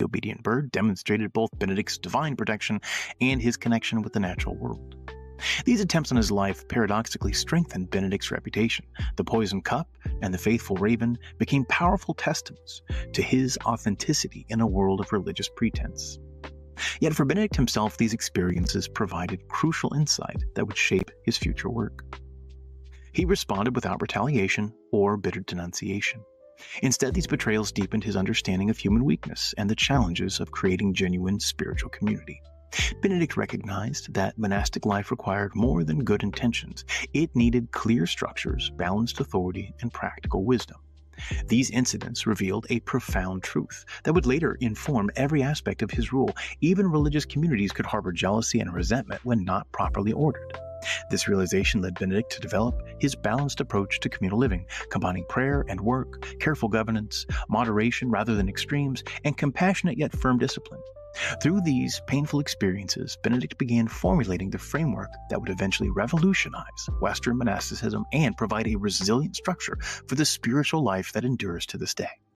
obedient bird demonstrated both Benedict's divine protection and his connection with the natural world. These attempts on his life paradoxically strengthened Benedict's reputation. The poisoned cup and the faithful raven became powerful testaments to his authenticity in a world of religious pretense. Yet for Benedict himself, these experiences provided crucial insight that would shape his future work. He responded without retaliation or bitter denunciation. Instead, these betrayals deepened his understanding of human weakness and the challenges of creating genuine spiritual community. Benedict recognized that monastic life required more than good intentions. It needed clear structures, balanced authority, and practical wisdom. These incidents revealed a profound truth that would later inform every aspect of his rule. Even religious communities could harbor jealousy and resentment when not properly ordered. This realization led Benedict to develop his balanced approach to communal living, combining prayer and work, careful governance, moderation rather than extremes, and compassionate yet firm discipline. Through these painful experiences, Benedict began formulating the framework that would eventually revolutionize Western monasticism and provide a resilient structure for the spiritual life that endures to this day.